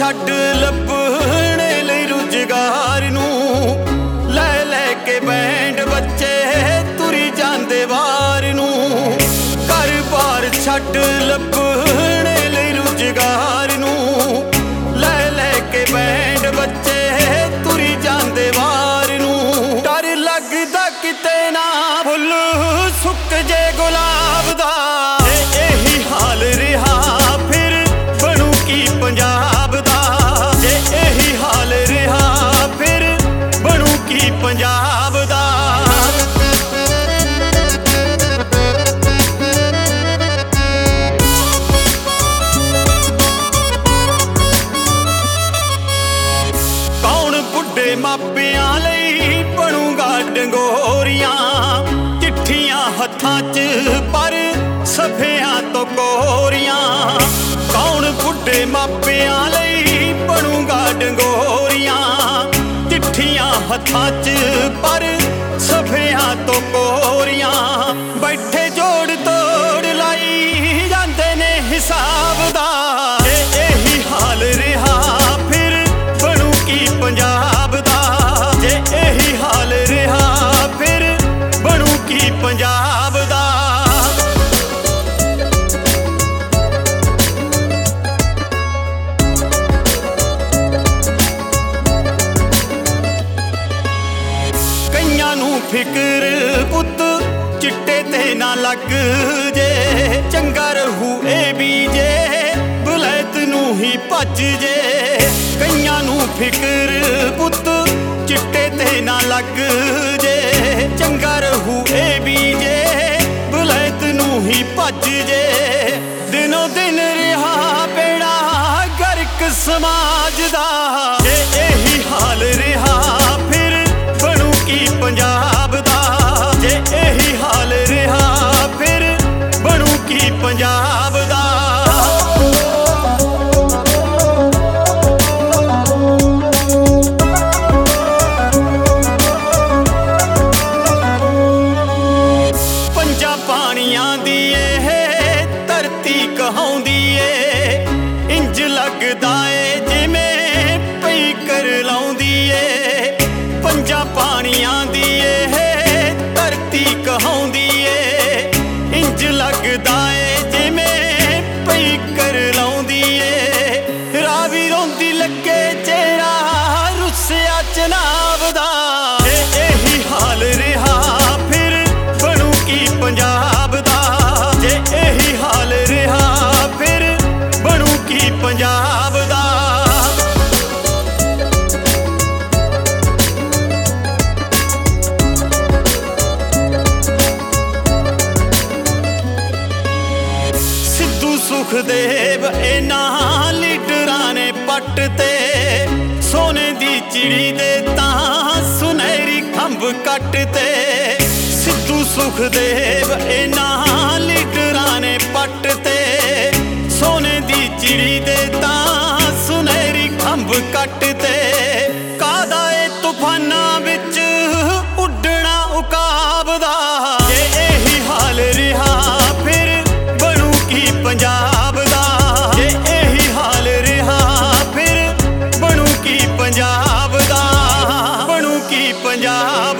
ਛੱਡ ਲੱਭਣੇ ਲਈ ਰੁਜ਼ਗਾਰ ਨੂੰ ਲੈ ਲੈ ਕੇ ਬੈਂਡ ਬੱਚੇ ਤੁਰੀ ਜਾਂਦੇ ਵਾਰ ਨੂੰ। ਘਰ-ਬਾਰ ਛੱਡ ਲੱਭਣੇ ਲਈ ਰੁਜ਼ਗਾਰ ਨੂੰ ਲੈ ਲੈ ਕੇ ਬੈਂਡ ਬੱਚੇ ਤੁਰੀ ਜਾਂਦੇ ਵਾਰ ਨੂੰ। ਡਰ ਲੱਗਦਾ ਕਿਤੇ ਨਾ ਫੁੱਲ ਸੁੱਕ ਜੇ ਗੁਲਾਬ ਦਾ। ਜੇ ਇਹੀ ਹਾਲ ਰਿਹਾ ਫਿਰ ਬਣੂ ਕੀ ਪੰਜਾਬ ਦਾ। ਜੇ ਇਹੀ ਹਾਲ ਰਿਹਾ ਫਿਰ ਬਣੂ ਕੀ ਪੰਜਾਬ ਦਾ। ਕੌਣ ਬੁੱਢੇ ਮਾਪਿਆਂ ਲਈ ਬਣੂਗਾ ਡੰਗੋਰੀਆਂ, ਚਿੱਠੀਆਂ ਹੱਥਾਂ 'ਚ ਪਰ ਸਫਿਆਂ ਤੋਂ ਕੋਰੀਆਂ। ਕੌਣ ਬੁੱਢੇ ਮਾਪਿਆਂ ਲਈ ਬਣੂਗਾ ਡੰਗੋਰੀਆਂ, ਚਿੱਠੀਆਂ ਹੱਥਾਂ 'ਚ ਪਰ ਸਫਿਆਂ ਤੋਂ ਕੋਰੀਆਂ। ਬੈਠੇ ਜੋੜ ਤੋੜ ਲਾਈ ਜਾਂਦੇ ਨੇ ਹਿਸਾਬ ਦਾ। ਜੇ ਇਹੀ ਹਾਲ ਰਿਹਾ ਫਿਰ ਬਣੂ ਕੀ ਪੰਜਾਬ ਦਾ। ਜੇ ਇਹੀ ਹਾਲ ਰਿਹਾ ਫਿਰ ਬਣੂ ਕੀ ਪੰਜਾਬ ਦਾ। ਕਈਆਂ ਨੂੰ ਫਿਕਰ ਪੁੱਤ ਚਿੱਟੇ ਤੇ ਨਾ ਲੱਗ ਜੇ, ਚੰਗਾ ਰਹੂ ਇਹ ਵੀ ਜੇ ਬੁਲੈਤ ਨੂੰ ਹੀ ਭੱਜ ਜੇ। ਕਈਆਂ ਨੂੰ ਫਿਕਰ ਪੁੱਤ ਚਿੱਟੇ ਤੇ ਨਾ ਲੱਗ ਜੇ, ਚੰਗਾ ਰਹੂ ਇਹ ਵੀ ਜੇ ਬੁਲੈਤ ਨੂੰ ਹੀ ਭੱਜ ਜੇ। ਦਿਨੋਂ ਦਿਨ ਰਿਹਾ ਬੇੜਾ ਗਰਕ ਸਮਾਜ ਦਾ। ਜੇ ਇਹੀ ਹਾਲ ਰਿਹਾ ਫਿਰ ਬਣੂ ਕੀ ਪੰਜਾਬ ਦਾ। ਜੇ ਇਹੀ ਹਾਲ ਰਿਹਾ ਫਿਰ ਬਣੂ ਕੀ ਪੰਜਾਬ ਦਾ। ਪੰਜਾਂ ਪਾਣੀਆਂ ਦੀ ਇਹ ਧਰਤੀ ਕਹਾਉਂਦੀ ਏ, ਇੰਜ ਲੱਗਦਾ ਏ ਜਿਵੇਂ ਪਈ ਕਰ ਲਾਉਂਦੀ ਏ। ਪੰਜਾਂ ਪਾਣੀਆਂ ਦੀ ਇਹ ਧਰਤੀ ਕਹਾਉਂਦੀ ਏ, ਇੰਜ ਲੱਗਦਾ ਏ ਜਿਵੇਂ ਪਈ ਕਰ ਲਾਉਂਦੀ ਏ। ਰਾਵੀ ਰੋਂਦੀ ਲੱਗੇ ਚਿਹਰਾ ਰੁੱਸਿਆ ਚਨਾਬ ਦਾ। ਜੇ ਇਹੀ ਹਾਲ ਰਿਹਾ ਫਿਰ ਬਣੂ ਕੀ ਪੰਜਾਬ ਦਾ। ਜੇ ਇਹੀ ਹਾਲ ਰਿਹਾ ਫਿਰ ਬਣੂ ਕੀ ਪੰਜਾਬ ਦਾ। ਸੁਖਦੇਵ ਇਹਨਾਂ ਲੀਡਰਾਂ ਨੇ ਪੱਟ ਤੇ ਸੋਨੇ ਦੀ ਚਿੜੀ ਦੇ ਤਾਂ ਸੁਨਹਿਰੀ ਖੰਭ ਕੱਟ ਤੇ। ਸਿੱਧੂ ਸੁਖਦੇਵ ਇਹਨਾਂ ਲੀਡਰਾਂ ਨੇ ਪੱਟ ਤੇ ਸੋਨੇ ਦੀ ਚਿੜੀ ਦੇ ਤਾਂ ਸੁਨਹਿਰੀ ਖੰਭ ਕੱਟ ਤੇ। ਕਾਹਦਾ ਏ ਤੂਫਾਨਾਂ ਵਿੱਚ ਉੱਡਣਾ ਉਕਾਬ ਦਾ। ਜੇ ਇਹੀ ਹਾਲ ਰਿਹਾ ਫਿਰ ਬਣੂ ਕੀ ਪੰਜਾਬ ਦਾ। ਜੇ ਇਹੀ ਹਾਲ ਰਿਹਾ ਫਿਰ ਬਣੂ ਕੀ ਪੰਜਾਬ ਦਾ। ਬਣੂ ਕੀ ਪੰਜਾਬ